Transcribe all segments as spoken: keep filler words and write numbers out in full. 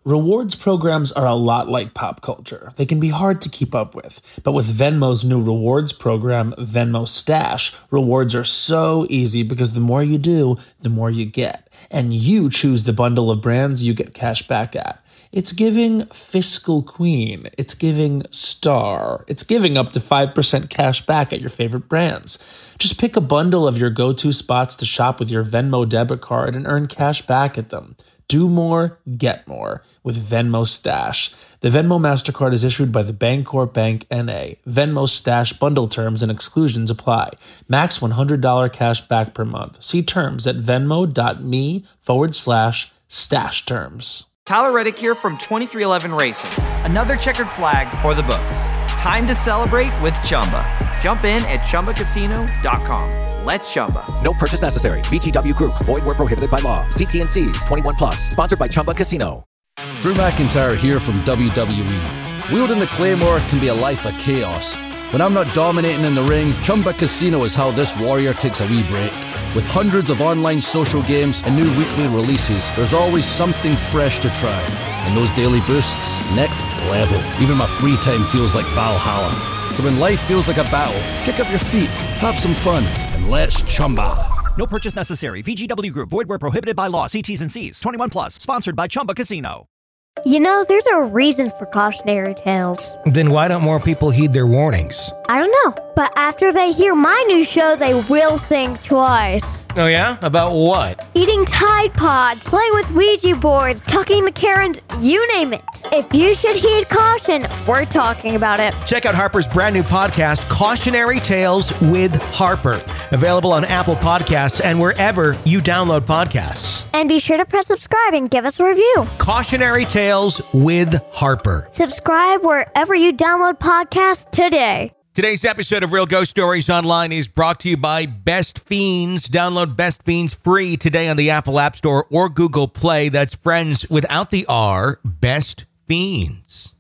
Rewards programs are a lot like pop culture. They can be hard to keep up with. But with Venmo's new rewards program, Venmo Stash, rewards are so easy because the more you do, the more you get. And you choose the bundle of brands you get cash back at. It's giving fiscal queen. It's giving star. It's giving up to five percent cash back at your favorite brands. Just pick a bundle of your go-to spots to shop with your Venmo debit card and earn cash back at them. Do more, get more with Venmo Stash. The Venmo MasterCard is issued by the Bancorp Bank N A. Venmo Stash bundle terms and exclusions apply. Max one hundred dollars cash back per month. See terms at venmo.me forward slash stash terms. Tyler Reddick here from twenty-three eleven Racing. Another checkered flag for the books. Time to celebrate with Chumba. Jump in at chumba casino dot com. Let's Chumba. No purchase necessary. V G W Group. Void where prohibited by law. See T N Cs. twenty-one plus. Sponsored by Chumba Casino. Drew McIntyre here from W W E. Wielding the Claymore can be a life of chaos. When I'm not dominating in the ring, Chumba Casino is how this warrior takes a wee break. With hundreds of online social games and new weekly releases, there's always something fresh to try. And those daily boosts, next level. Even my free time feels like Valhalla. So when life feels like a battle, kick up your feet, have some fun, and let's Chumba. No purchase necessary. V G W Group. Void where prohibited by law. See T's and C's. twenty-one plus. Sponsored by Chumba Casino. You know, there's a reason for cautionary tales. Then why don't more people heed their warnings? I don't know, but after they hear my new show, they will think twice. Oh yeah? About what? Eating Tide Pod, playing with Ouija boards, talking to Karens, you name it. If you should heed caution, we're talking about it. Check out Harper's brand new podcast, Cautionary Tales with Harper. Available on Apple Podcasts and wherever you download podcasts. And be sure to press subscribe and give us a review. Cautionary Tales with Harper. Subscribe wherever you download podcasts today. Today's episode of Real Ghost Stories Online is brought to you by Best Fiends. Download Best Fiends free today on the Apple App Store or Google Play. That's friends without the R, Best Fiends.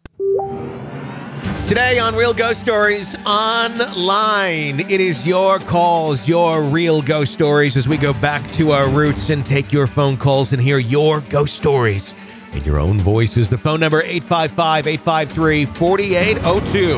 Today on Real Ghost Stories Online, it is your calls, your real ghost stories as we go back to our roots and take your phone calls and hear your ghost stories in your own voices. The phone number eight five five, eight five three, four eight zero two.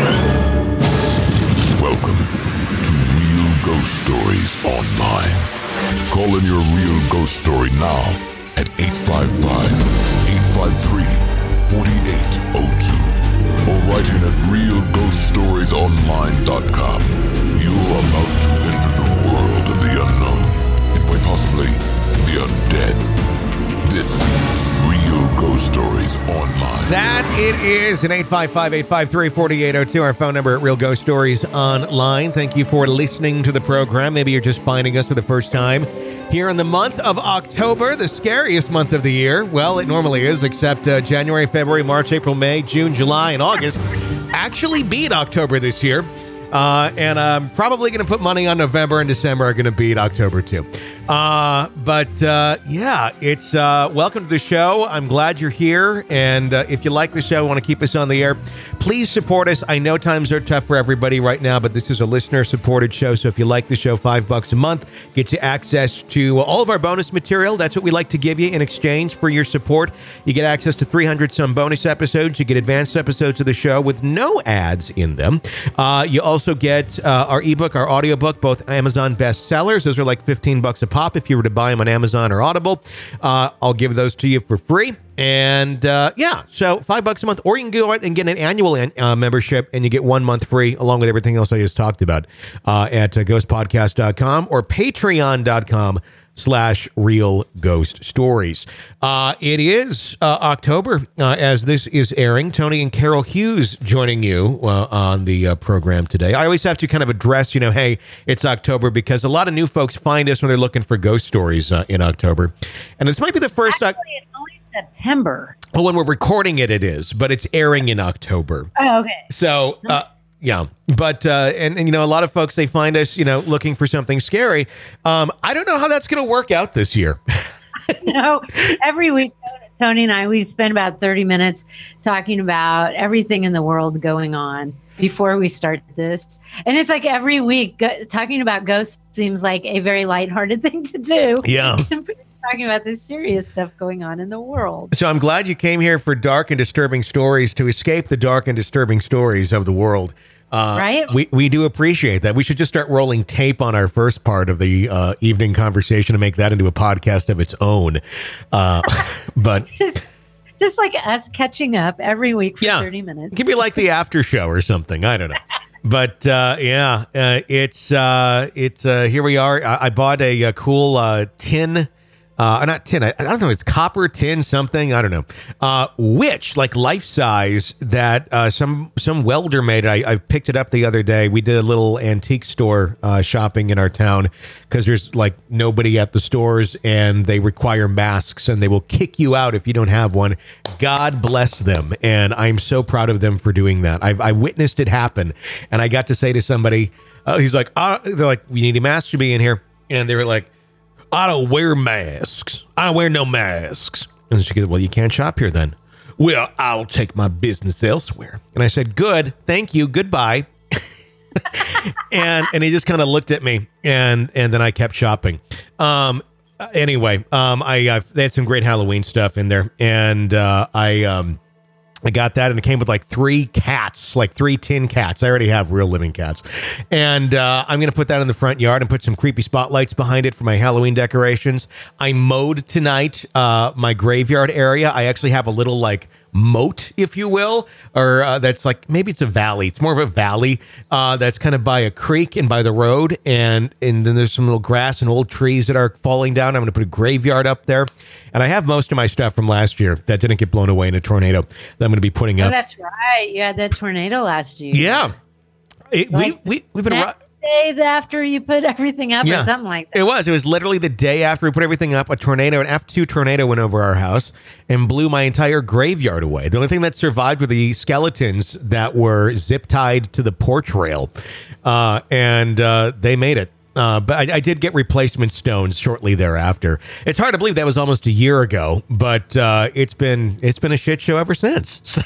Welcome to Real Ghost Stories Online. Call in your real ghost story now at eight five five, eight five three, four eight zero two or write in at real ghost stories online dot com. You're about to enter the world of the unknown and quite possibly the undead. This is Real Ghost Stories Online. That it is an eight five five, eight five three, four eight zero two, our phone number at Real Ghost Stories Online. Thank you for listening to the program. Maybe you're just finding us for the first time here in the month of October, the scariest month of the year. Well, it normally is, except uh, January, February, March, April, May, June, July, and August actually beat October this year. Uh, and I'm probably going to put money on November and December are going to beat October too. Uh, but uh, yeah, it's uh, welcome to the show. I'm glad you're here. And uh, if you like the show, want to keep us on the air, please support us. I know times are tough for everybody right now, but this is a listener-supported show. So if you like the show, five bucks a month gets you access to all of our bonus material. That's what we like to give you in exchange for your support. You get access to three hundred some bonus episodes. You get advanced episodes of the show with no ads in them. Uh, you also get uh, our ebook, our audiobook, both Amazon bestsellers. Those are like fifteen bucks a pop if you were to buy them on Amazon or Audible. Uh, I'll give those to you for free. And uh, yeah, so five bucks a month, or you can go out and get an annual uh, membership and you get one month free along with everything else I just talked about uh, at uh, ghost podcast dot com or patreon dot com slash real ghost stories. Uh, it is uh, October uh, as this is airing. Tony and Carol Hughes joining you uh, on the uh, program today. I always have to kind of address, you know, hey, it's October because a lot of new folks find us when they're looking for ghost stories uh, in October. And this might be the first... Actually, it's only September. Well, when we're recording it, it is, but it's airing in October. Oh, okay. So... Uh, Yeah, but, uh, and, and, you know, a lot of folks, they find us, you know, looking for something scary. Um, I don't know how that's going to work out this year. No, every week, Tony and I, we spend about thirty minutes talking about everything in the world going on before we start this. And it's like every week, go- talking about ghosts seems like a very lighthearted thing to do. Yeah. talking about this serious stuff going on in the world. So I'm glad you came here for dark and disturbing stories to escape the dark and disturbing stories of the world. Uh, right? We we do appreciate that. We should just start rolling tape on our first part of the uh, evening conversation and make that into a podcast of its own. Uh, but just, just like us catching up every week for yeah, thirty minutes. It could be like the after show or something. I don't know. But uh, yeah, uh, it's uh, it's uh, here we are. I, I bought a, a cool uh, tin. Uh, not tin. I, I don't know. It's copper tin something. I don't know. Uh, which like life size that uh, some some welder made. I, I picked it up the other day. We did a little antique store uh, shopping in our town because there's like nobody at the stores and they require masks and they will kick you out if you don't have one. God bless them, and I'm so proud of them for doing that. I've I witnessed it happen, and I got to say to somebody, uh, he's like, uh, they're like, we need a mask to be in here, and they were like, I don't wear masks. I don't wear no masks. And she goes, well, you can't shop here then. Well, I'll take my business elsewhere. And I said, good. Thank you. Goodbye. and and he just kind of looked at me and and then I kept shopping. Um, anyway, um, I uh, they had some great Halloween stuff in there. And uh, I um, I got that, and it came with like three cats, like three tin cats. I already have real living cats. And uh, I'm going to put that in the front yard and put some creepy spotlights behind it for my Halloween decorations. I mowed tonight uh, my graveyard area. I actually have a little like moat, if you will, or uh, that's like, maybe it's a valley. It's more of a valley uh, that's kind of by a creek and by the road. And, and then there's some little grass and old trees that are falling down. I'm going to put a graveyard up there. And I have most of my stuff from last year that didn't get blown away in a tornado that I'm going to be putting oh, up. That's right. You had that tornado last year. Yeah. It, like we, we, we've been... Next day after you put everything up yeah, or something like that. It was. It was literally the day after we put everything up, a tornado, an F two tornado went over our house and blew my entire graveyard away. The only thing that survived were the skeletons that were zip tied to the porch rail. Uh, and uh, they made it. Uh, but I, I did get replacement stones shortly thereafter. It's hard to believe that was almost a year ago, but uh, it's been it's been a shit show ever since.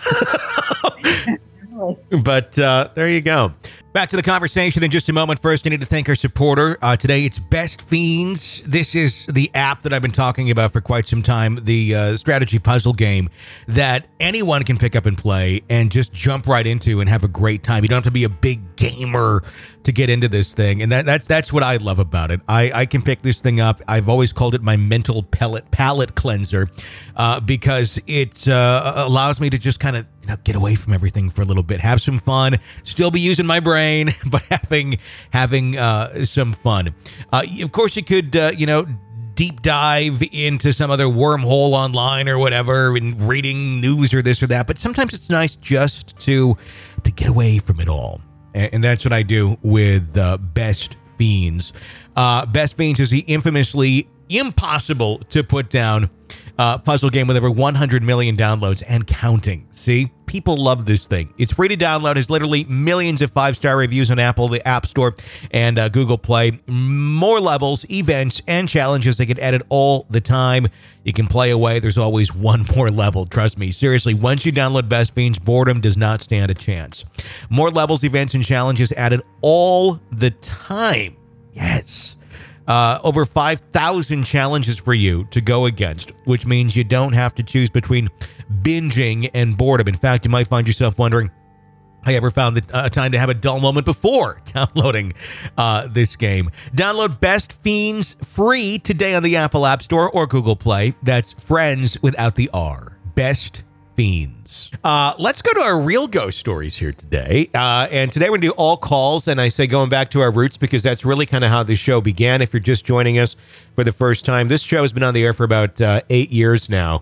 But uh, there you go. Back to the conversation in just a moment. First, I need to thank our supporter. Uh, today, it's Best Fiends. This is the app that I've been talking about for quite some time, the uh, strategy puzzle game that anyone can pick up and play and just jump right into and have a great time. You don't have to be a big gamer to get into this thing, and that, that's that's what I love about it. I, I can pick this thing up. I've always called it my mental palate, palate cleanser uh, because it uh, allows me to just kind of you know, get away from everything for a little bit, have some fun, still be using my brain, but having having uh, some fun. Uh, of course, you could, uh, you know, deep dive into some other wormhole online or whatever and reading news or this or that. But sometimes it's nice just to to get away from it all. And, and that's what I do with uh, Best Fiends. Uh, Best Fiends is the infamously impossible to put down uh, puzzle game with over one hundred million downloads and counting. See, people love this thing. It's free to download. Has literally millions of five-star reviews on Apple, the App Store, and uh, Google Play. More levels, events, and challenges. They get added all the time. You can play away. There's always one more level. Trust me. Seriously, once you download Best Fiends, boredom does not stand a chance. More levels, events, and challenges added all the time. Yes. Uh, over five thousand challenges for you to go against, which means you don't have to choose between binging and boredom. In fact, you might find yourself wondering, I ever found the uh, time to have a dull moment before downloading uh, this game. Download Best Fiends free today on the Apple App Store or Google Play. That's friends without the R. Best Fiends. Uh, let's go to our real ghost stories here today. Uh, and today we're going to do all calls. And I say going back to our roots because that's really kind of how the show began. If you're just joining us for the first time, this show has been on the air for about uh, eight years now.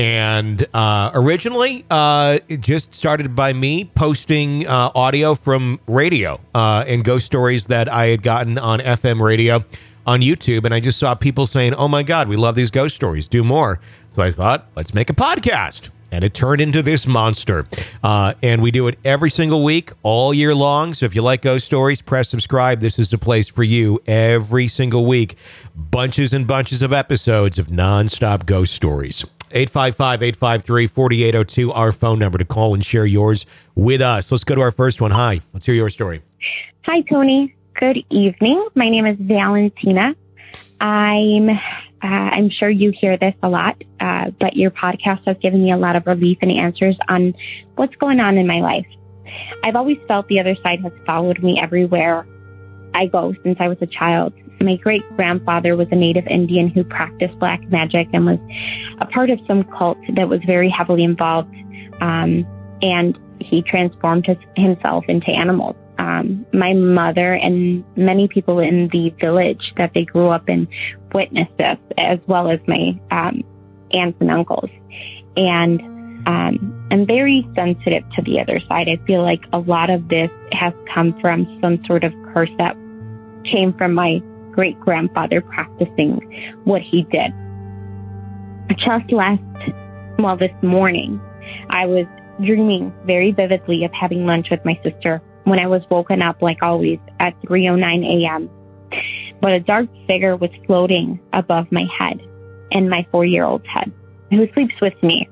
And uh, originally, uh, it just started by me posting uh, audio from radio uh, and ghost stories that I had gotten on F M radio on YouTube. And I just saw people saying, oh my God, we love these ghost stories. Do more. So I thought, let's make a podcast. And it turned into this monster. Uh, and we do it every single week, all year long. So if you like ghost stories, press subscribe. This is the place for you every single week. Bunches and bunches of episodes of nonstop ghost stories. eight five five, eight five three, four eight zero two, our phone number to call and share yours with us. Let's go to our first one. Hi, let's hear your story. Hi, Tony. Good evening. My name is Valentina. I'm uh, I'm sure you hear this a lot, uh, but your podcast has given me a lot of relief and answers on what's going on in my life. I've always felt the other side has followed me everywhere I go since I was a child. My great-grandfather was a native Indian who practiced black magic and was a part of some cult that was very heavily involved, um, and he transformed his, himself into animals. Um, my mother and many people in the village that they grew up in witnessed this, as well as my um, aunts and uncles. And um, I'm very sensitive to the other side. I feel like a lot of this has come from some sort of curse that came from my great-grandfather practicing what he did. Just last, well, this morning, I was dreaming very vividly of having lunch with my sister when I was woken up, like always, at three oh nine a.m. But a dark figure was floating above my head and my four-year-old's head, who sleeps with me.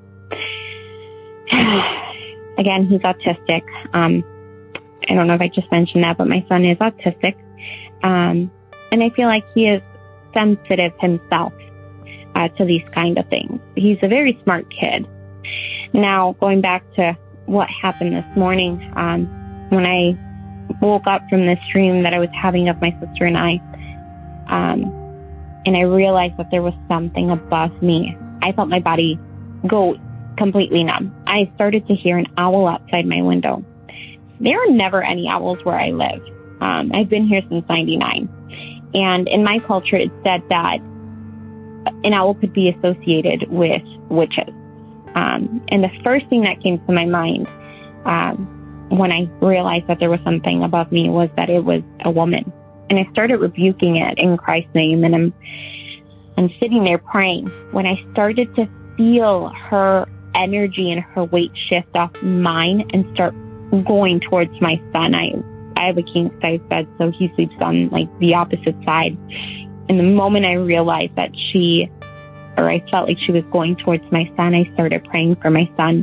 Again, he's autistic. Um, I don't know if I just mentioned that, but my son is autistic. Um, and I feel like he is sensitive himself uh, to these kind of things. He's a very smart kid. Now, going back to what happened this morning, um, when I woke up from this dream that I was having of my sister and I, um, and I realized that there was something above me, I felt my body go completely numb. I started to hear an owl outside my window. There are never any owls where I live. Um, I've been here since ninety-nine. And in my culture, it's said that an owl could be associated with witches. Um, and the first thing that came to my mind um, when I realized that there was something above me was that it was a woman. And I started rebuking it in Christ's name. And I'm, I'm sitting there praying when I started to feel her energy and her weight shift off mine and start going towards my son. I I have a king size bed, so he sleeps on like the opposite side. And the moment I realized that she, or I felt like she was going towards my son, I started praying for my son.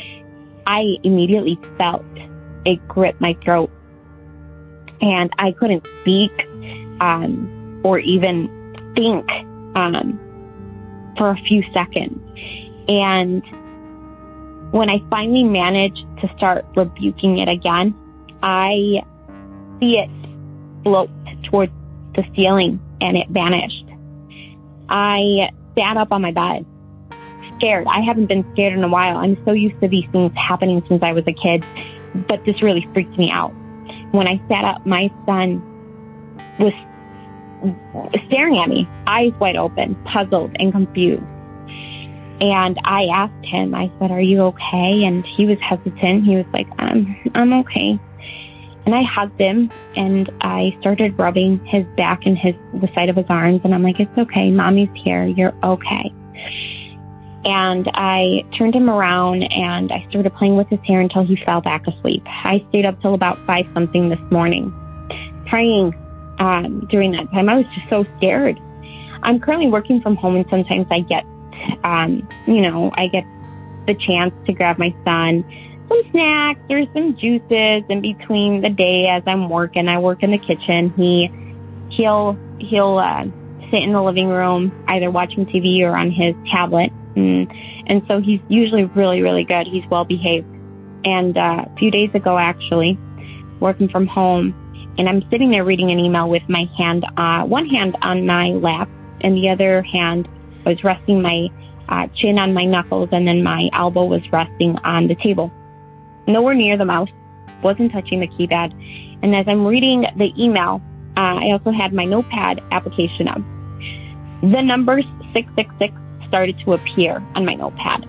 I immediately felt it grip my throat, and I couldn't speak um, or even think um, for a few seconds. And when I finally managed to start rebuking it again, I see it float towards the ceiling, and it vanished. I sat up on my bed, scared. I haven't been scared in a while. I'm so used to these things happening since I was a kid, but this really freaked me out. When I sat up, my son was staring at me, eyes wide open, puzzled and confused. And I asked him, I said, "Are you okay?" And he was hesitant. He was like, um, I'm okay. And I hugged him, and I started rubbing his back and his the side of his arms. And I'm like, "It's okay. Mommy's here. You're okay." And I turned him around, and I started playing with his hair until he fell back asleep. I stayed up till about five something this morning, praying um, during that time. I was just so scared. I'm currently working from home, and sometimes I get, um, you know, I get the chance to grab my son some snacks or some juices in between the day as I'm working. I work in the kitchen. He, he'll, he'll uh, sit in the living room, either watching T V or on his tablet. And, and so he's usually really, really good. He's well behaved. And uh, a few days ago, actually, working from home, and I'm sitting there reading an email with my hand, uh, one hand on my lap, and the other hand I was resting my uh, chin on my knuckles, and then my elbow was resting on the table. Nowhere near the mouse, wasn't touching the keypad. And as I'm reading the email, uh, I also had my notepad application up. The numbers six six six started to appear on my notepad.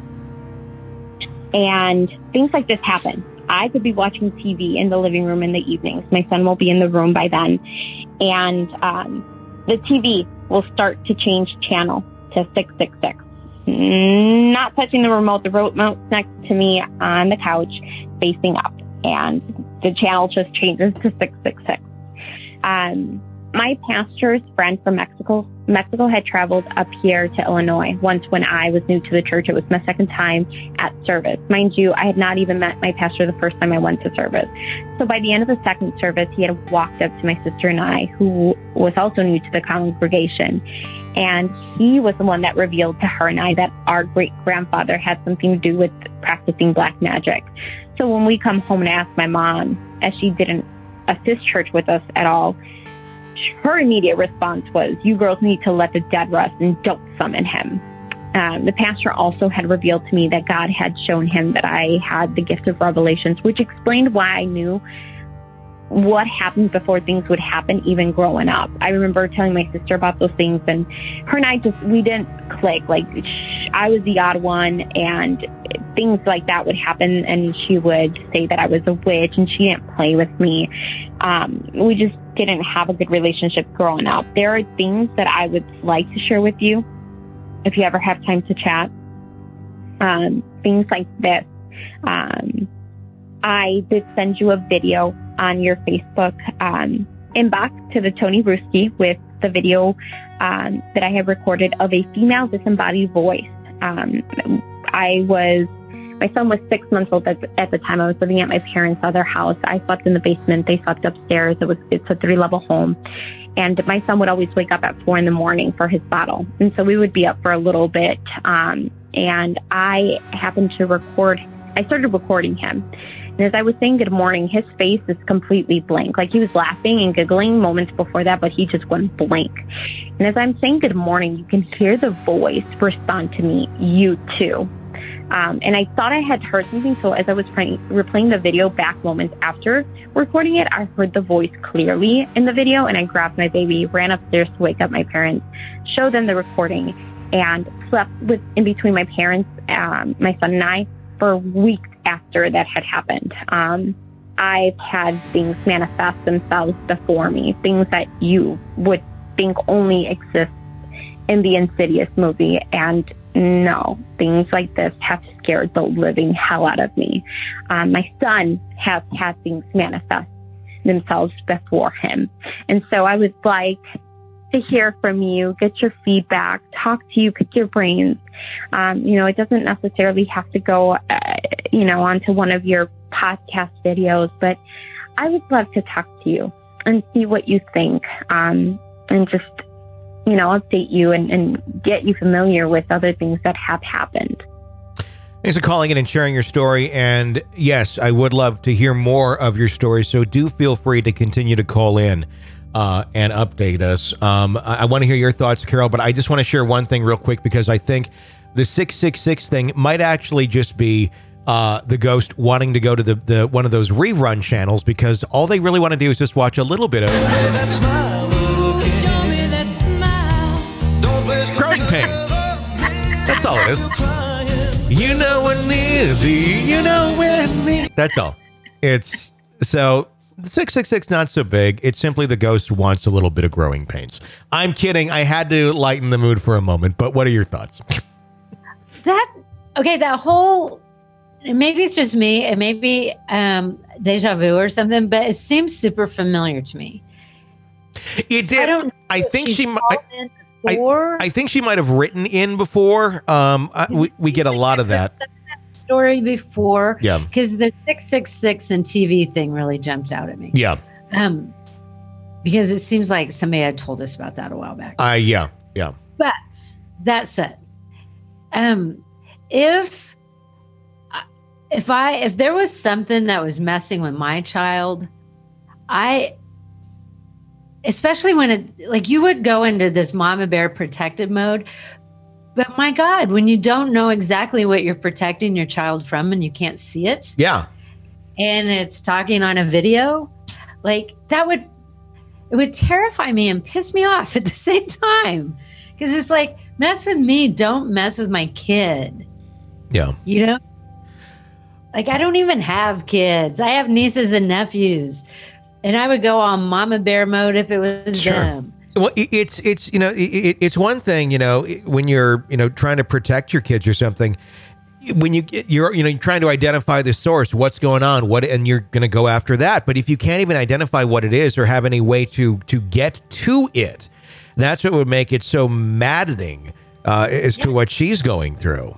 And things like this happen. I could be watching T V in the living room in the evenings. My son will be in the room by then. And um, the T V will start to change channel to six six six. Not touching the remote. The remote's next to me on the couch, facing up. And the channel just changes to six six six. Um, my pastor's friend from Mexico, Mexico had traveled up here to Illinois once when I was new to the church. It was my second time at service. Mind you, I had not even met my pastor the first time I went to service. So by the end of the second service, he had walked up to my sister and I, who was also new to the congregation. And he was the one that revealed to her and I that our great-grandfather had something to do with practicing black magic. So when we come home and ask my mom, as she didn't assist church with us at all, her immediate response was, "You girls need to let the dead rest and don't summon him." Um, the pastor also had revealed to me that God had shown him that I had the gift of revelations, which explained why I knew what happened before things would happen, even growing up. I remember telling my sister about those things, and her and I just, we didn't click. Like, sh- I was the odd one, and things like that would happen, and she would say that I was a witch, and she didn't play with me. Um, we just didn't have a good relationship growing up. There are things that I would like to share with you if you ever have time to chat. Um, things like this. Um, I did send you a video on your Facebook um, inbox to the Tony Ruski with the video um, that I have recorded of a female disembodied voice. Um, I was, my son was six months old at, at the time. I was living at my parents' other house. I slept in the basement. They slept upstairs. It was, it's a three-level home. And my son would always wake up at four in the morning for his bottle. And so we would be up for a little bit. Um, and I happened to record, I started recording him. And as I was saying good morning, his face is completely blank. Like, he was laughing and giggling moments before that, but he just went blank. And as I'm saying good morning, you can hear the voice respond to me, "You too." Um, and I thought I had heard something. So as I was playing, replaying the video back moments after recording it, I heard the voice clearly in the video. And I grabbed my baby, ran upstairs to wake up my parents, showed them the recording, and slept with in between my parents, um, my son and I, for weeks after that had happened. Um, I've had things manifest themselves before me, things that you would think only exist in the Insidious movie. And no, things like this have scared the living hell out of me. Um, my son has had things manifest themselves before him. And so I would like to hear from you, get your feedback, talk to you, pick your brains. Um, you know, it doesn't necessarily have to go, uh, you know, onto one of your podcast videos, but I would love to talk to you and see what you think, um, and just, you know, update you and, and get you familiar with other things that have happened. Thanks for calling in and sharing your story. And yes, I would love to hear more of your story. So do feel free to continue to call in uh, and update us. Um, I, I want to hear your thoughts, Carol, but I just want to share one thing real quick, because I think the six six six thing might actually just be uh, the ghost wanting to go to the, the one of those rerun channels, because all they really want to do is just watch a little bit of That smile, show me that smile. Growing Pains. That's all it is. You know when the, you know when the. That's all. It's so six six six, not so big. It's simply the ghost wants a little bit of Growing Pains. I'm kidding. I had to lighten the mood for a moment, but what are your thoughts? That, okay, that whole, maybe it's just me, and maybe um, deja vu or something, but it seems super familiar to me. It So did. I don't know I if think she's she might. called in before. I, I think she might have written in before. Um, I, we, we get a lot of that. Story before. Yeah. Because the six six six and T V thing really jumped out at me. Yeah. Um, because it seems like somebody had told us about that a while back. Uh, yeah. Yeah. But that said, um, if if I if there was something that was messing with my child, I, especially when it, like, you would go into this mama bear protective mode, but my God, when you don't know exactly what you're protecting your child from and you can't see it, Yeah. and it's talking on a video, like, that would, it would terrify me and piss me off at the same time. Because it's like, mess with me, don't mess with my kid. Yeah. You know? Like, I don't even have kids. I have nieces and nephews. And I would go on mama bear mode if it was Sure. them. Well, it- it's it's you know it, it's one thing, you know, when you're you know trying to protect your kids or something. when you you're you know you're trying to identify the source, what's going on, what, and you're going to go after that. But if you can't even identify what it is or have any way to to get to it, that's what would make it so maddening uh, as yeah. to what she's going through.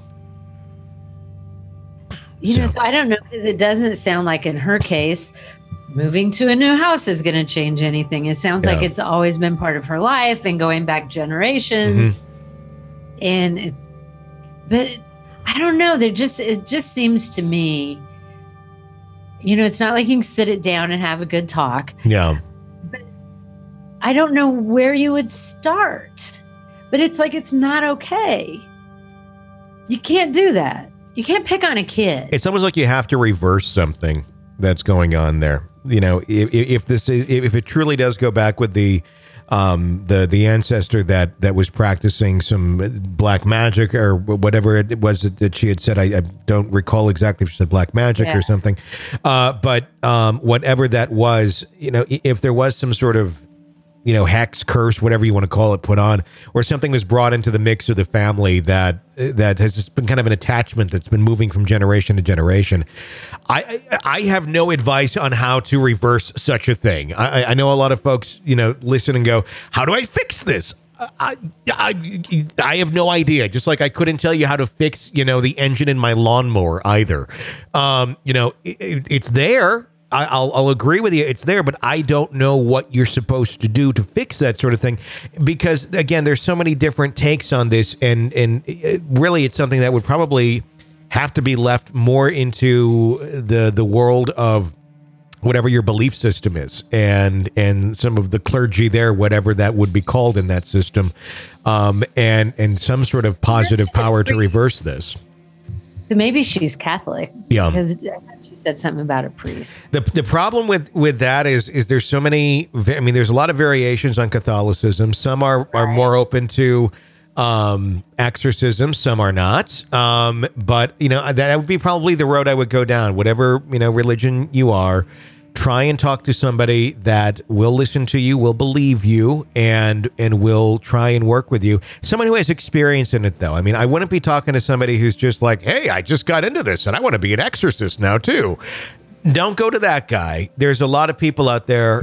You so. know, so I don't know, because it doesn't sound like in her case, moving to a new house is going to change anything. It sounds yeah. like it's always been part of her life and going back generations. Mm-hmm. And it's, but I don't know. There just, it just seems to me, you know, it's not like you can sit it down and have a good talk. Yeah. But I don't know where you would start, but it's like, it's not okay. You can't do that. You can't pick on a kid. It's almost like you have to reverse something that's going on there. You know, if, if this is, if it truly does go back with the, um, the the ancestor that that was practicing some black magic or whatever it was that she had said, I, I don't recall exactly if she said black magic yeah. or something, uh, but um, whatever that was, you know, if there was some sort of, you know, hex, curse, whatever you want to call it, put on, or something was brought into the mix of the family that that has just been kind of an attachment that's been moving from generation to generation. I I have no advice on how to reverse such a thing. I, I know a lot of folks, you know, listen and go, how do I fix this? I, I I have no idea. Just like I couldn't tell you how to fix, you know, the engine in my lawnmower either. Um, you know, it, it's there. I, I'll, I'll agree with you. It's there, but I don't know what you're supposed to do to fix that sort of thing, because again, there's so many different takes on this, and and it, really, it's something that would probably have to be left more into the the world of whatever your belief system is, and and some of the clergy there, whatever that would be called in that system, um, and and some sort of positive power to reverse this. So maybe she's Catholic. Yeah. Because she said something about a priest. The the problem with, with that is is there's so many, I mean, there's a lot of variations on Catholicism. Some are, right. are more open to um, exorcism. Some are not. Um, but, you know, that would be probably the road I would go down. Whatever, you know, religion you are, try and talk to somebody that will listen to you, will believe you, and and will try and work with you. Someone who has experience in it, though. I mean, I wouldn't be talking to somebody who's just like, hey, I just got into this and I want to be an exorcist now, too. Don't go to that guy. There's a lot of people out there.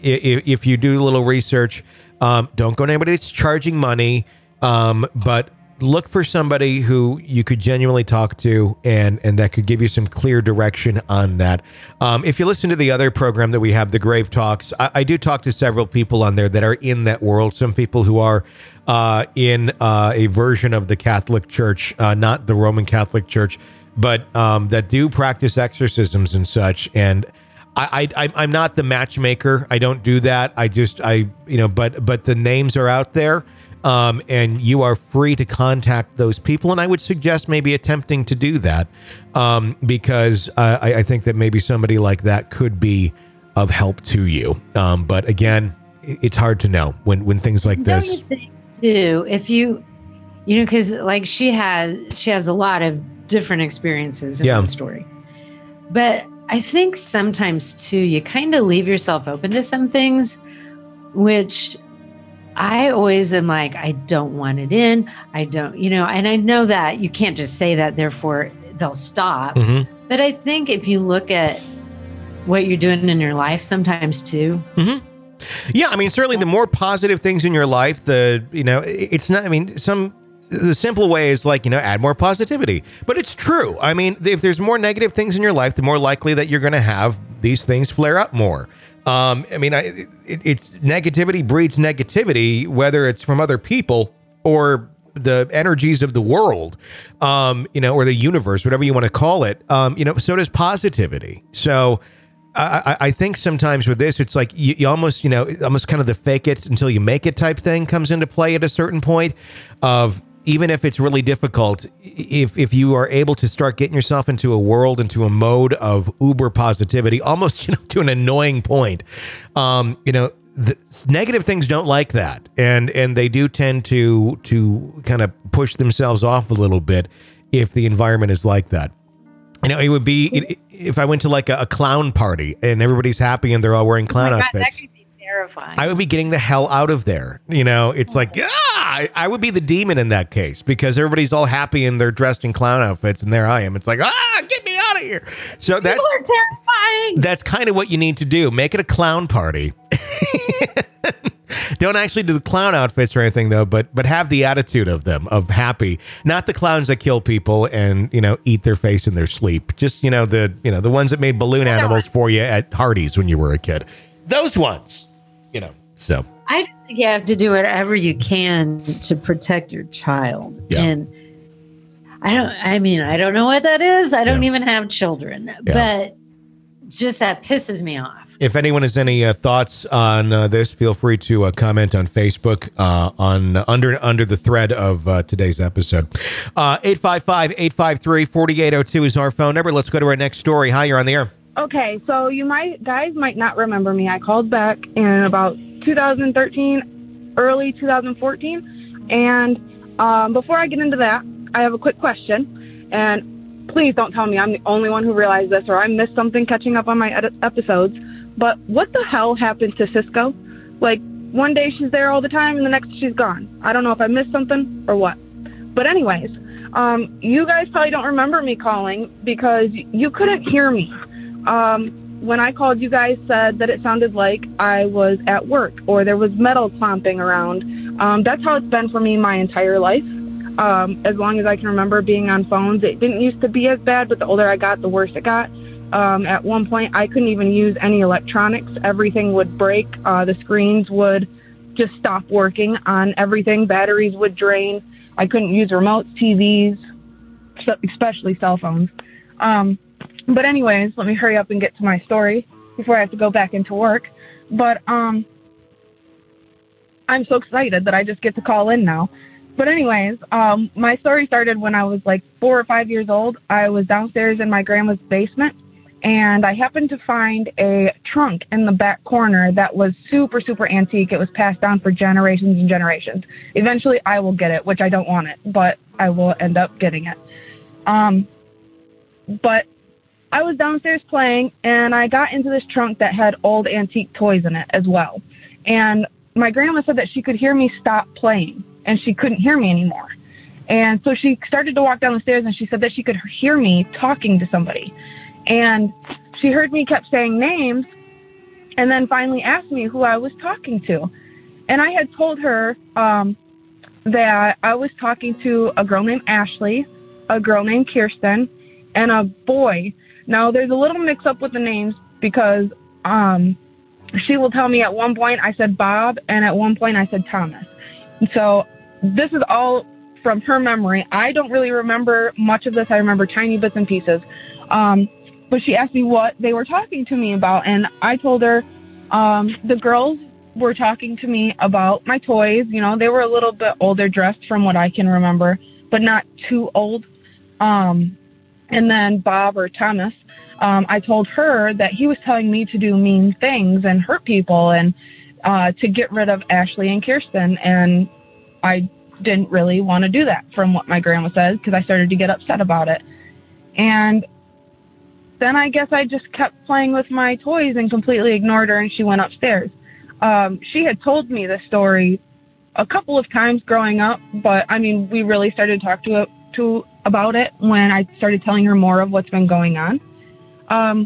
If you do a little research, um, don't go to anybody that's charging money, um, but look for somebody who you could genuinely talk to and, and that could give you some clear direction on that. Um, if you listen to the other program that we have, The Grave Talks, I, I do talk to several people on there that are in that world. Some people who are uh, in uh, a version of the Catholic Church, uh, not the Roman Catholic Church, but um, that do practice exorcisms and such. And I, I, I'm not the matchmaker. I don't do that. I just, I, you know, but, but the names are out there. Um, and you are free to contact those people. And I would suggest maybe attempting to do that um, because uh, I, I think that maybe somebody like that could be of help to you. Um, but again, it's hard to know when, when things like Don't this. You think too, if you, you know, because like she has, she has a lot of different experiences in yeah. the story. But I think sometimes too, you kind of leave yourself open to some things, which I always am like, I don't want it in. I don't, you know, and I know that you can't just say that, therefore they'll stop. Mm-hmm. But I think if you look at what you're doing in your life sometimes too. Mm-hmm. Yeah. I mean, certainly the more positive things in your life, the, you know, it's not, I mean, some, the simple way is like, you know, add more positivity, but it's true. I mean, if there's more negative things in your life, the more likely that you're going to have these things flare up more. Um, I mean, I, it, it's negativity breeds negativity, whether it's from other people or the energies of the world, um, you know, or the universe, whatever you want to call it. Um, you know, so does positivity. So I, I think sometimes with this, it's like you, you almost, you know, almost kind of the fake it until you make it type thing comes into play at a certain point of, even if it's really difficult, if if you are able to start getting yourself into a world, into a mode of uber positivity, almost, you know, to an annoying point, um, you know, the negative things don't like that. And and they do tend to to kind of push themselves off a little bit if the environment is like that. You know, it would be if I went to like a, a clown party and everybody's happy and they're all wearing clown oh my outfits. God, that could be terrifying. I would be getting the hell out of there. You know, it's like, ah, I, I would be the demon in that case because everybody's all happy and they're dressed in clown outfits, and there I am. It's like, ah, get me out of here. So that, People are terrifying. That's kind of what you need to do. Make it a clown party. Don't actually do the clown outfits or anything, though, but but have the attitude of them, of happy. Not the clowns that kill people and, you know, eat their face in their sleep. Just, you know, the you know the ones that made balloon animals for you at Hardee's when you were a kid. Those ones, you know, so. I think you have to do whatever you can to protect your child. Yeah. And I don't, I mean, I don't know what that is. I don't Yeah. even have children, Yeah. but just that pisses me off. If anyone has any uh, thoughts on uh, this, feel free to uh, comment on Facebook uh, on uh, under under the thread of uh, today's episode. Uh, eight five five, eight five three, four eight zero two is our phone number. Let's go to our next story. Hi, you're on the air. Okay, so you might guys might not remember me. I called back in about two thousand thirteen, early two thousand fourteen, and um, before I get into that, I have a quick question. And please don't tell me I'm the only one who realized this or I missed something catching up on my ed- episodes. But what the hell happened to Cisco? Like, one day she's there all the time and the next she's gone. I don't know if I missed something or what. But anyways, um, you guys probably don't remember me calling because you couldn't hear me. Um, when I called, you guys said that it sounded like I was at work or there was metal clomping around. Um, that's how it's been for me my entire life. Um, as long as I can remember being on phones, it didn't used to be as bad, but the older I got, the worse it got. Um, at one point, I couldn't even use any electronics. Everything would break. Uh, the screens would just stop working on everything. Batteries would drain. I couldn't use remotes, T Vs, especially cell phones. Um, but anyways, let me hurry up and get to my story before I have to go back into work. But um, I'm so excited that I just get to call in now. But anyways, um, my story started when I was like four or five years old. I was downstairs in my grandma's basement, and I happened to find a trunk in the back corner that was super, super antique. It was passed down for generations and generations. Eventually, I will get it, which I don't want it, but I will end up getting it. Um, but I was downstairs playing, and I got into this trunk that had old antique toys in it as well. And my grandma said that she could hear me stop playing, and she couldn't hear me anymore. And so she started to walk down the stairs, and she said that she could hear me talking to somebody. And she heard me kept saying names and then finally asked me who I was talking to. And I had told her um, that I was talking to a girl named Ashley, a girl named Kirsten, and a boy. Now, there's a little mix-up with the names because um, she will tell me at one point I said Bob, and at one point I said Thomas. So this is all from her memory. I don't really remember much of this. I remember tiny bits and pieces. Um, but she asked me what they were talking to me about, and I told her um, the girls were talking to me about my toys. You know, they were a little bit older dressed from what I can remember, but not too old. Um, and then Bob or Thomas, um, I told her that he was telling me to do mean things and hurt people and uh, to get rid of Ashley and Kirsten. And I didn't really want to do that from what my grandma said because I started to get upset about it. And then I guess I just kept playing with my toys and completely ignored her, and she went upstairs. Um, she had told me this story a couple of times growing up, but I mean, we really started to talk to, to about it when I started telling her more of what's been going on. Um,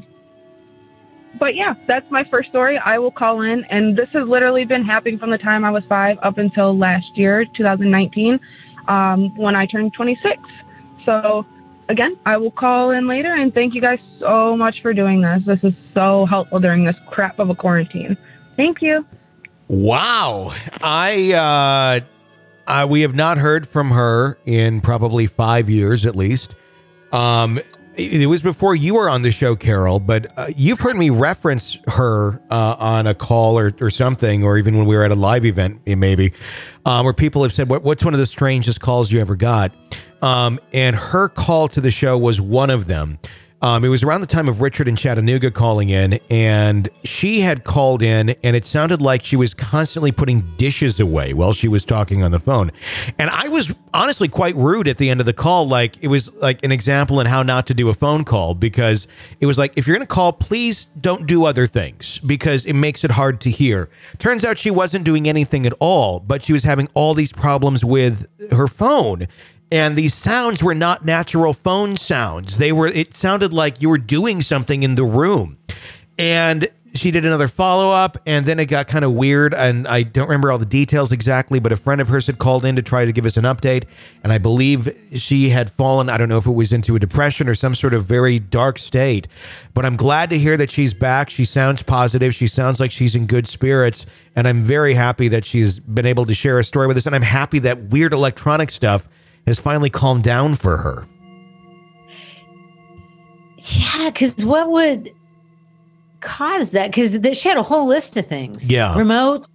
but yeah, that's my first story. I will call in, and this has literally been happening from the time I was five up until last year, two thousand nineteen, um, when I turned twenty-six. So again, I will call in later, and thank you guys so much for doing this. This is so helpful during this crap of a quarantine. Thank you. Wow. I, uh, uh, we have not heard from her in probably five years at least. Um, it was before you were on the show, Carol, but uh, you've heard me reference her uh, on a call or, or something, or even when we were at a live event, maybe, um, where people have said, what, what's one of the strangest calls you ever got? Um, and her call to the show was one of them. Um, it was around the time of Richard in Chattanooga calling in, and she had called in, and it sounded like she was constantly putting dishes away while she was talking on the phone. And I was honestly quite rude at the end of the call. Like, it was like an example in how not to do a phone call, because it was like, if you're going to call, please don't do other things because it makes it hard to hear. Turns out she wasn't doing anything at all, but she was having all these problems with her phone. And these sounds were not natural phone sounds. They were, it sounded like you were doing something in the room. And she did another follow-up, and then it got kind of weird, and I don't remember all the details exactly, but a friend of hers had called in to try to give us an update, and I believe she had fallen, I don't know if it was into a depression or some sort of very dark state, but I'm glad to hear that she's back. She sounds positive. She sounds like she's in good spirits, and I'm very happy that she's been able to share a story with us, and I'm happy that weird electronic stuff has finally calmed down for her. Yeah, because what would cause that? Because she had a whole list of things. Yeah. Remote,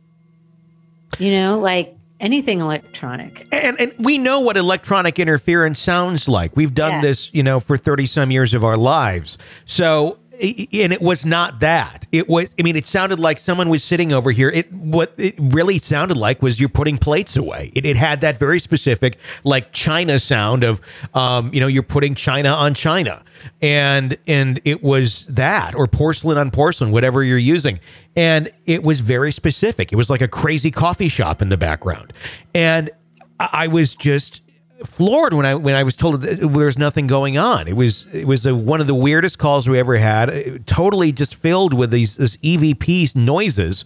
you know, like anything electronic. And and we know what electronic interference sounds like. We've done Yeah. this, you know, for thirty some years of our lives. So, and it was not that. It was, I mean, it sounded like someone was sitting over here. It, what it really sounded like was you're putting plates away. It, it had that very specific, like China sound of, um, you know, you're putting China on China. And, and it was that, or porcelain on porcelain, whatever you're using. And it was very specific. It was like a crazy coffee shop in the background. And I, I was just floored when I when I was told that there was nothing going on. It was it was a, one of the weirdest calls we ever had. It, totally just filled with these this E V P noises,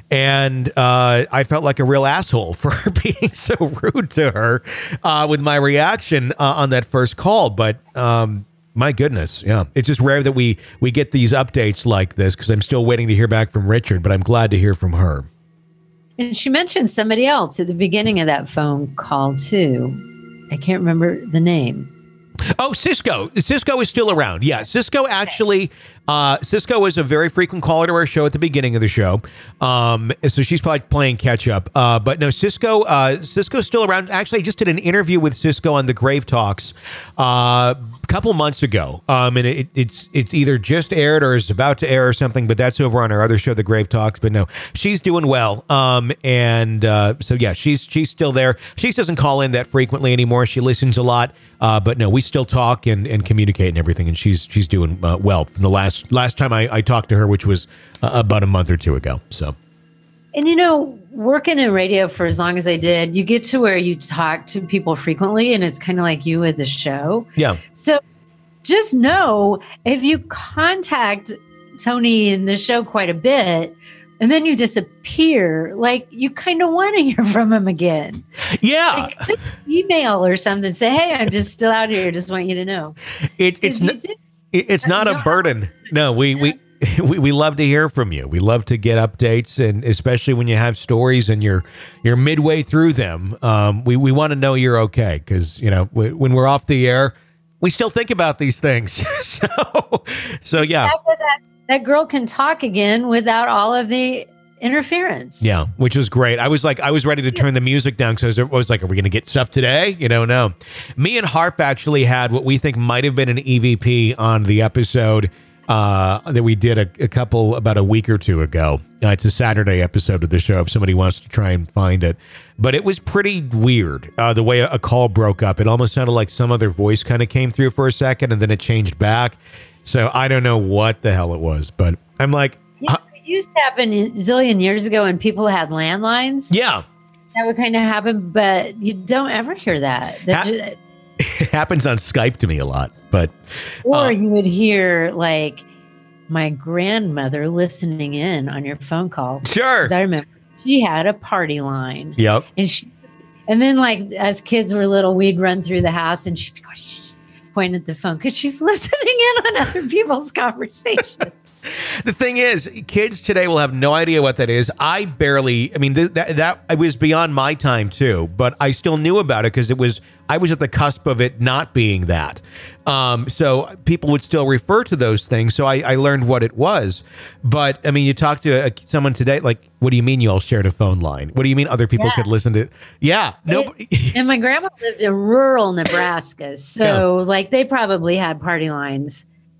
and uh, I felt like a real asshole for being so rude to her uh, with my reaction uh, on that first call. But um, my goodness, yeah, it's just rare that we we get these updates like this, because I'm still waiting to hear back from Richard. But I'm glad to hear from her. And she mentioned somebody else at the beginning of that phone call too. I can't remember the name. Oh, Cisco. Cisco is still around. Yeah, Cisco actually, uh, Cisco was a very frequent caller to our show at the beginning of the show. Um, so she's probably playing catch up. Uh, but no, Cisco, uh, Cisco's still around. Actually, I just did an interview with Cisco on the Grave Talks uh, a couple months ago. Um, and it, it's it's either just aired or is about to air or something, but that's over on our other show, the Grave Talks. But no, she's doing well. Um, and uh, so, yeah, she's she's still there. She doesn't call in that frequently anymore. She listens a lot. Uh, but no, we still talk and, and communicate and everything, and she's she's doing uh, well from the last last time I, I talked to her, which was uh, about a month or two ago. So, and you know, working in radio for as long as I did, you get to where you talk to people frequently, and it's kind of like you with the show. Yeah. So just know if you contact Tony in the show quite a bit, and then you disappear, like you kind of want to hear from him again. Yeah. Like, just email or something. Say, hey, I'm just still out here. Just want you to know. It, it's n- it, it's not a burden. No, we, we we we love to hear from you. We love to get updates, and especially when you have stories and you're you're midway through them. Um, we we want to know you're okay, because you know we, when we're off the air, we still think about these things. so so yeah. That, that girl can talk again without all of the interference. Yeah, which was great. I was like, I was ready to turn the music down because I was like, are we going to get stuff today? You know, no. Me and Harp actually had what we think might have been an E V P on the episode uh, that we did a, a couple, about a week or two ago. Uh, it's a Saturday episode of the show if somebody wants to try and find it. But it was pretty weird, uh, the way a, a call broke up. It almost sounded like some other voice kind of came through for a second and then it changed back. So I don't know what the hell it was, but I'm like... Yeah, it used to happen a zillion years ago when people had landlines. Yeah. That would kind of happen, but you don't ever hear that. Ha- just, it happens on Skype to me a lot, but... Or uh, you would hear, like, my grandmother listening in on your phone call. Sure. Because I remember she had a party line. Yep. And she, and then, like, as kids were little, we'd run through the house and she'd be going, shh, point at the phone because she's listening in on other people's conversations. The thing is, kids today will have no idea what that is. I barely, I mean, th- that, that it was beyond my time too, but I still knew about it because it was, I was at the cusp of it not being that. Um, so people would still refer to those things. So I, I learned what it was. But I mean, you talk to a, someone today, like, what do you mean you all shared a phone line? What do you mean other people Yeah. could listen to? Yeah. No. It, and my grandma lived in rural Nebraska. So, Yeah. like, they probably had party lines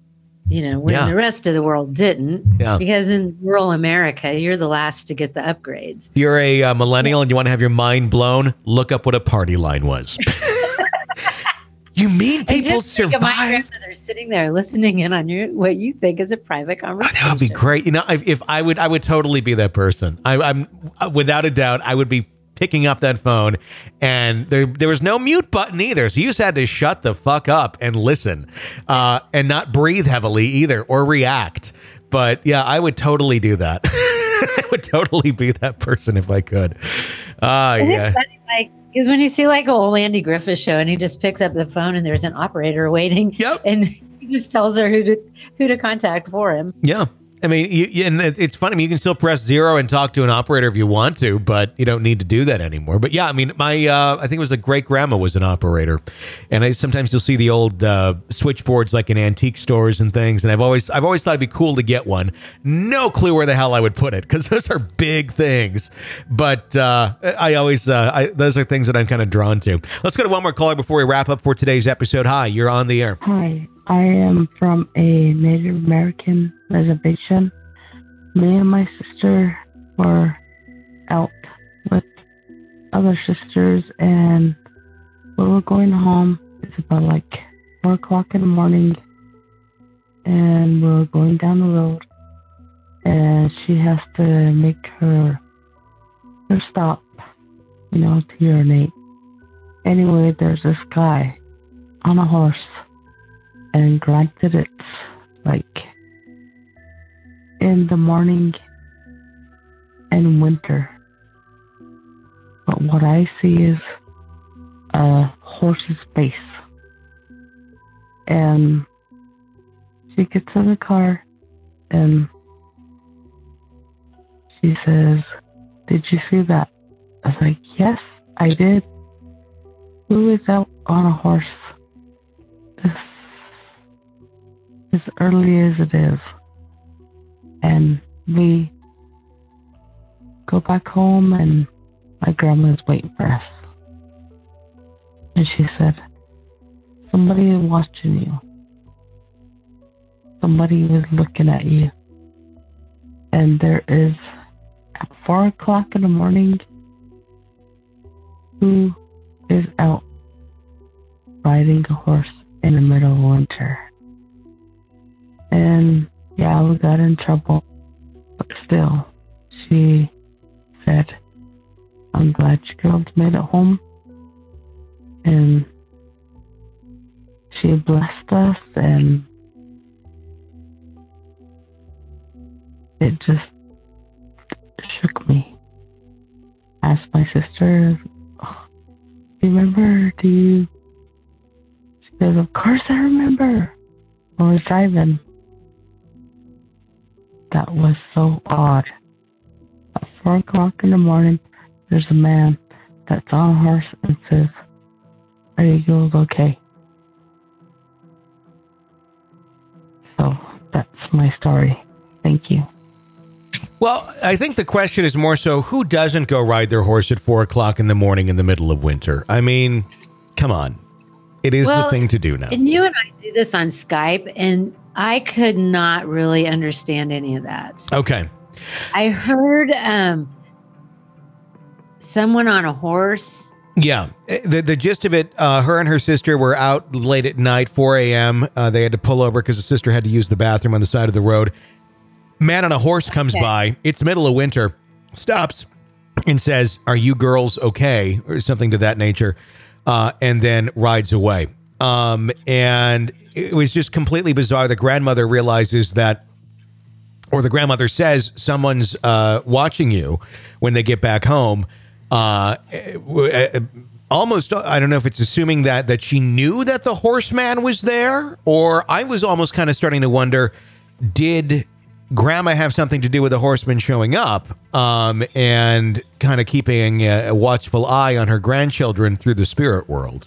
you know, when Yeah. the rest of the world didn't. Yeah. Because in rural America, you're the last to get the upgrades. If you're a uh, millennial and you want to have your mind blown, look up what a party line was. You mean And people just think of my survive? grandmother sitting there listening in on your what you think is a private conversation. That would be great. You know, if, if I would, I would totally be that person. I, I'm without a doubt, I would be picking up that phone, and there there was no mute button either, so you just had to shut the fuck up and listen, uh, and not breathe heavily either or react. But yeah, I would totally do that. I would totally be that person if I could. Ah, And yeah. it's funny, like, because when you see like an old Andy Griffith show and he just picks up the phone and there's an operator waiting, yep, and he just tells her who to who to contact for him. Yeah. I mean, you, you- and it- it's funny. I mean, you can still press zero and talk to an operator if you want to, but you don't need to do that anymore. But yeah, I mean, my uh, I think it was a great grandma was an operator, and I sometimes you'll see the old uh, switchboards like in antique stores and things. And I've always I've always thought it'd be cool to get one. No clue where the hell I would put it because those are big things. But uh, I always uh, I, those are things that I'm kind of drawn to. Let's go to one more caller before we wrap up for today's episode. Hi, you're on the air. Hi, I am from a Native American reservation. Me and my sister were out with other sisters, and we were going home. It's about like four o'clock in the morning, and we were going down the road, and she has to make her her stop, you know, to urinate. Anyway, there's this guy on a horse. And granted, it's like in the morning and winter. But what I see is a horse's face. And she gets in the car and she says, "Did you see that?" I was like, "Yes, I did. Who is out on a horse this as early as it is?" And we go back home, and my grandma's waiting for us. And she said, "Somebody is watching you. Somebody is looking at you." And there is, at four o'clock in the morning, who is out riding a horse in the middle of winter. And yeah, we got in trouble, but still, she said, "I'm glad you girls made it home." And she blessed us, and it just shook me. I asked my sister, "Oh, do you remember? Do you?" She goes, "Of course I remember. I was driving." That was so odd. At four o'clock in the morning, there's a man that's on a horse and says, "Are you girls okay?" So that's my story. Thank you. Well, I think the question is more so, who doesn't go ride their horse at four o'clock in the morning in the middle of winter? I mean, come on. It is Well, the thing to do now. And you and I do this on Skype, and I could not really understand any of that. Okay. I heard um, someone on a horse. Yeah. The the gist of it, uh, her and her sister were out late at night, four a.m. Uh, they had to pull over because the sister had to use the bathroom on the side of the road. Man on a horse comes Okay. by. It's middle of winter. Stops and says, "Are you girls okay?" Or something to that nature. Uh, and then rides away. Um, and it was just completely bizarre. The grandmother realizes that, or the grandmother says, someone's uh, watching you when they get back home. Uh, almost, I don't know if it's assuming that that she knew that the horseman was there, or I was almost kind of starting to wonder, did grandma have something to do with the horseman showing up, um, and kind of keeping a, a watchful eye on her grandchildren through the spirit world?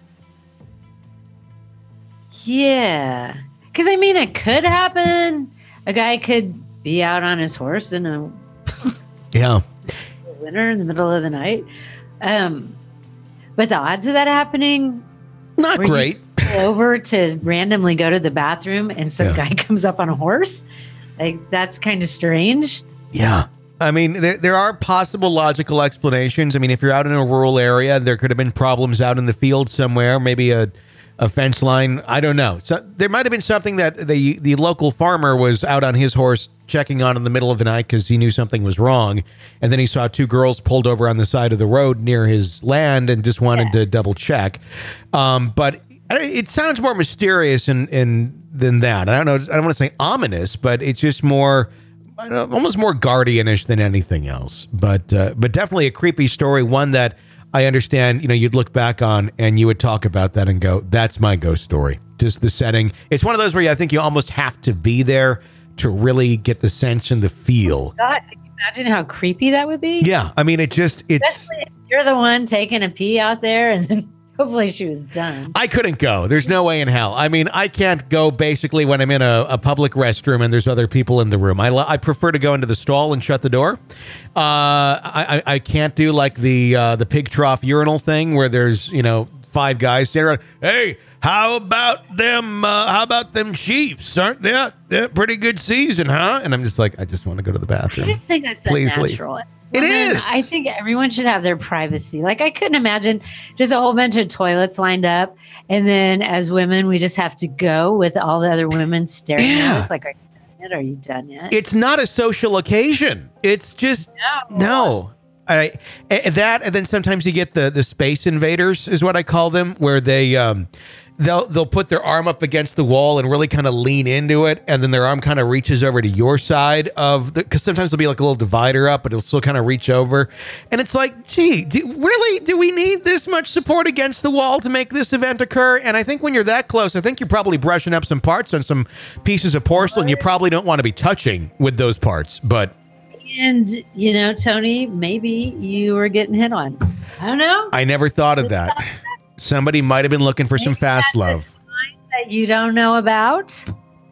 Yeah. Because, I mean, it could happen. A guy could be out on his horse in a Yeah. winter in the middle of the night. Um, but the odds of that happening, Not where great. You pull over to randomly go to the bathroom and some Yeah. guy comes up on a horse. Like, that's kind of strange. Yeah. I mean, there, there are possible logical explanations. I mean, if you're out in a rural area, there could have been problems out in the field somewhere, maybe a, a fence line. I don't know. So there might have been something that the, the local farmer was out on his horse checking on in the middle of the night because he knew something was wrong. And then he saw two girls pulled over on the side of the road near his land and just wanted Yeah. to double check. Um, but it sounds more mysterious and, and than that. I don't know. I don't want to say ominous, but it's just more... I don't know, almost more guardianish than anything else, but uh, but definitely a creepy story. One that I understand, you know, you'd look back on and you would talk about that and go, "That's my ghost story." Just the setting. It's one of those where I think you almost have to be there to really get the sense and the feel. God, can you imagine how creepy that would be? Yeah, I mean, it just it's. Especially if you're the one taking a pee out there, and then hopefully she was done. I couldn't go. There's no way in hell. I mean, I can't go basically when I'm in a, a public restroom and there's other people in the room. I, I prefer to go into the stall and shut the door. Uh, I, I I can't do like the uh, the pig trough urinal thing where there's, you know, five guys standing around. Hey, how about them? Uh, how about them Chiefs? Aren't they? They're pretty good season, huh? And I'm just like, I just want to go to the bathroom. I just think that's Please unnatural. leave. It Women, is. I think everyone should have their privacy. Like, I couldn't imagine just a whole bunch of toilets lined up. And then as women, we just have to go with all the other women staring Yeah. at us like, are you done yet? Are you done yet? It's not a social occasion. It's just No. no. I and that and then sometimes you get the the space invaders is what I call them, where they um they'll they'll put their arm up against the wall and really kind of lean into it, and then their arm kind of reaches over to your side of the, because sometimes there'll be like a little divider up, but it'll still kind of reach over, and it's like, gee, do, really, do we need this much support against the wall to make this event occur? And I think when you're that close, I think you're probably brushing up some parts on some pieces of porcelain you probably don't want to be touching with those parts, but. And, you know, Tony, maybe you were getting hit on. I don't know. I never thought of that. Somebody might have been looking for some Maybe fast that's a love. sign that you don't know about.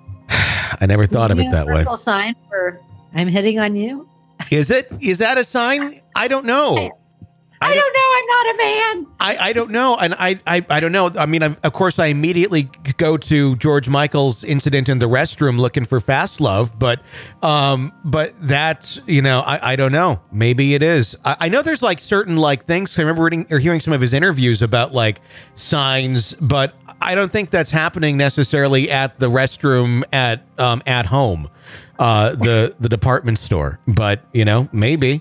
I never thought of it that way. Universal sign for I'm hitting on you. Is it? Is that a sign? I don't know. I don't know. I'm not a man. I, I don't know. And I, I, I don't know. I mean, I, of course, I immediately go to George Michael's incident in the restroom looking for fast love. But um, but that, you know, I, I don't know. Maybe it is. I, I know there's like certain like things. I remember reading or hearing some of his interviews about like signs, but I don't think that's happening necessarily at the restroom at um, at home, uh, the, the department store. But, you know, maybe.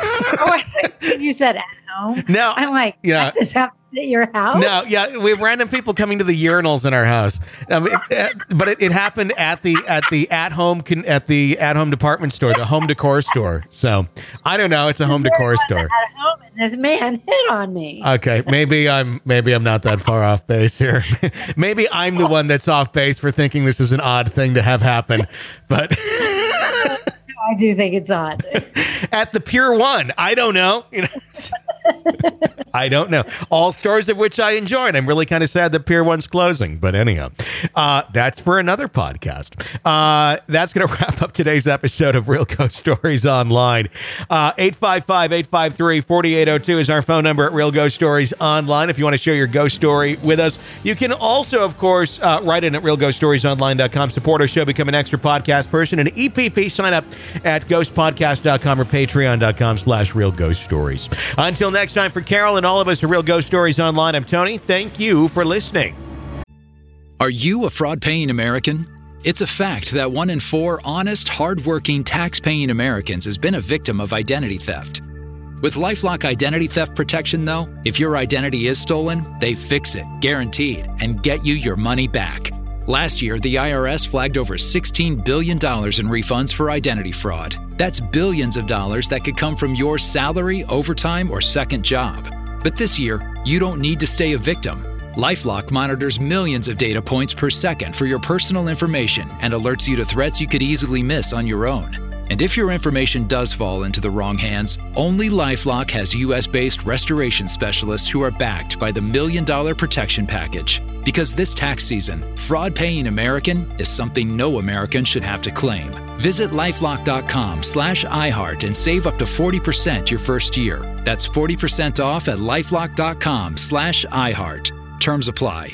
You said at home. No, I'm like, yeah. yeah. This happens at your house? No, yeah, we have random people coming to the urinals in our house, um, it, uh, but it, it happened at the at the at home con- at the at home department store, the home decor store. So I don't know, it's a home decor store. At home, and this man hit on me. Okay, maybe I'm maybe I'm not that far off base here. Maybe I'm the one that's off base for thinking this is an odd thing to have happen, but. I do think it's odd. At the Pure One, I don't know. You know, I don't know. All stores of which I enjoy, and I'm really kind of sad that Pier One's closing. But anyhow, uh, that's for another podcast. Uh, that's going to wrap up today's episode of Real Ghost Stories Online. Uh, eight five five, eight five three, four eight zero two is our phone number at Real Ghost Stories Online. If you want to share your ghost story with us, you can also, of course, uh, write in at real ghost stories online dot com. Support our show, become an extra podcast person, and E P P. Sign up at ghost podcast dot com or patreon dot com slash real ghost stories. Until next time, for Carol and all of us at Real Ghost Stories Online, I'm Tony. Thank you for listening. Are you a fraud-paying American? It's a fact that one in four honest, hard-working, tax-paying Americans has been a victim of identity theft. With LifeLock Identity Theft Protection, though, if your identity is stolen, they fix it, guaranteed, and get you your money back. Last year, the I R S flagged over sixteen billion dollars in refunds for identity fraud. That's billions of dollars that could come from your salary, overtime, or second job. But this year, you don't need to stay a victim. LifeLock monitors millions of data points per second for your personal information and alerts you to threats you could easily miss on your own. And if your information does fall into the wrong hands, only LifeLock has U S-based restoration specialists who are backed by the Million Dollar Protection Package. Because this tax season, fraud-paying American is something no American should have to claim. Visit lifelock.com slash iHeart and save up to forty percent your first year. That's forty percent off at lifelock.com slash iHeart. Terms apply.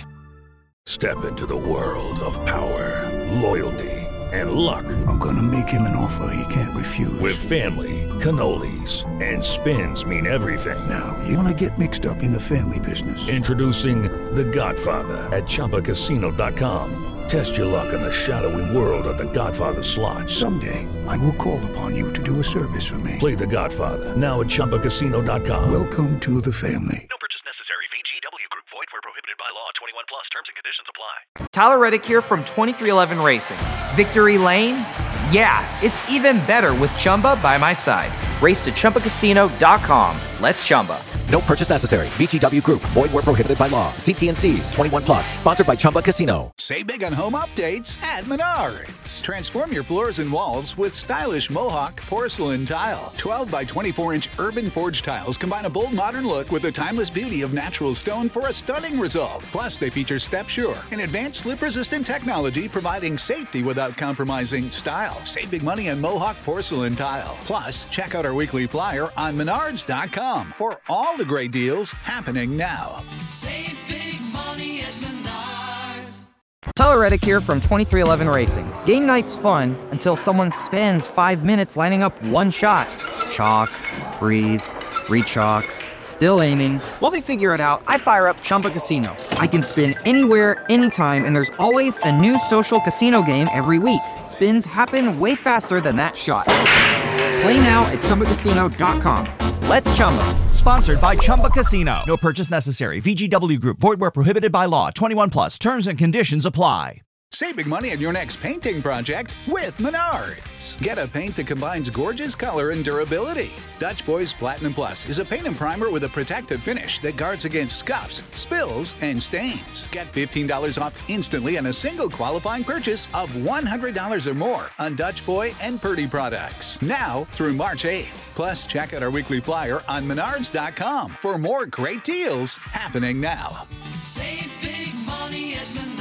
Step into the world of power, loyalty, and luck. I'm gonna make him an offer he can't refuse. With family, cannolis, and spins mean everything. Now, you wanna get mixed up in the family business. Introducing The Godfather at Chumba Casino dot com. Test your luck in the shadowy world of The Godfather slot. Someday, I will call upon you to do a service for me. Play The Godfather now at Chumba Casino dot com. Welcome to the family. No purchase necessary. V G W Group. Void where prohibited by law. twenty-one plus. Terms and conditions apply. Tyler Reddick here from twenty-three eleven Racing. Victory Lane? Yeah, it's even better with Chumba by my side. Race to Chumba Casino dot com. Let's Chumba. No purchase necessary. V G W Group. Void where prohibited by law. See T and C's. twenty-one plus. Sponsored by Chumba Casino. Save big on home updates at Menards. Transform your floors and walls with stylish Mohawk porcelain tile. twelve by twenty-four inch urban forged tiles combine a bold modern look with the timeless beauty of natural stone for a stunning result. Plus, they feature Step Sure, an advanced slip-resistant technology providing safety without compromising style. Save big money on Mohawk porcelain tile. Plus, check out our weekly flyer on Menards dot com for all the great deals happening now. Save big money at Menards. Tyler Reddick here from twenty-three eleven Racing. Game night's fun until someone spends five minutes lining up one shot. Chalk, breathe, re-chalk, still aiming. While they figure it out, I fire up Chumba Casino. I can spin anywhere, anytime, and there's always a new social casino game every week. Spins happen way faster than that shot. Play now at Chumba Casino dot com. Let's Chumba. Sponsored by Chumba Casino. No purchase necessary. V G W Group. Void where prohibited by law. twenty-one plus. Terms and conditions apply. Save big money on your next painting project with Menards. Get a paint that combines gorgeous color and durability. Dutch Boys Platinum Plus is a paint and primer with a protective finish that guards against scuffs, spills, and stains. Get fifteen dollars off instantly on a single qualifying purchase of one hundred dollars or more on Dutch Boy and Purdy products. Now through March eighth. Plus, check out our weekly flyer on Menards dot com for more great deals happening now. Save big money at Menards.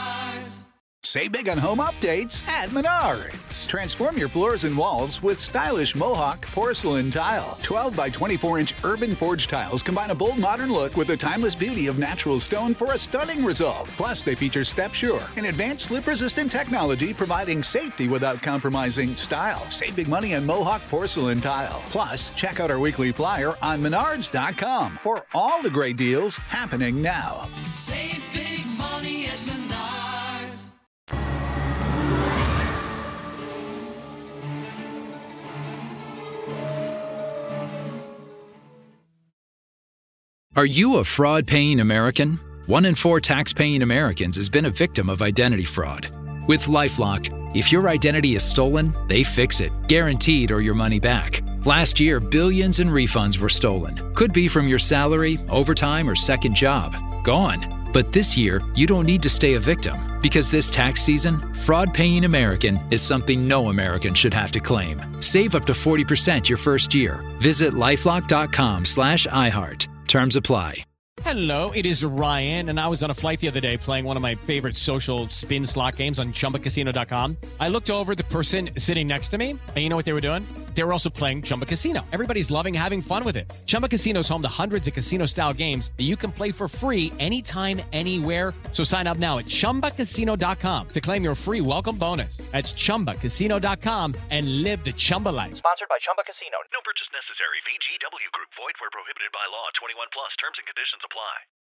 Save big on home updates at Menards. Transform your floors and walls with stylish Mohawk porcelain tile. twelve by twenty-four inch urban forged tiles combine a bold modern look with the timeless beauty of natural stone for a stunning result. Plus, they feature Step Sure, an advanced slip-resistant technology providing safety without compromising style. Save big money on Mohawk porcelain tile. Plus, check out our weekly flyer on Menards dot com for all the great deals happening now. Save big money at Menards. Are you a fraud-paying American? One in four tax-paying Americans has been a victim of identity fraud. With LifeLock, if your identity is stolen, they fix it, guaranteed or your money back. Last year, billions in refunds were stolen. Could be from your salary, overtime, or second job. Gone. But this year, you don't need to stay a victim, because this tax season, fraud-paying American is something no American should have to claim. Save up to forty percent your first year. Visit lifelock dot com slash iHeart. Terms apply. Hello, it is Ryan, and I was on a flight the other day playing one of my favorite social spin slot games on Chumba Casino dot com. I looked over at the person sitting next to me, and you know what they were doing? They were also playing Chumba Casino. Everybody's loving having fun with it. Chumba Casino is home to hundreds of casino-style games that you can play for free anytime, anywhere. So sign up now at Chumba Casino dot com to claim your free welcome bonus. That's Chumba Casino dot com and live the Chumba life. Sponsored by Chumba Casino. No purchase necessary. V G W Group. Void where prohibited by law. twenty-one plus. Terms and conditions apply.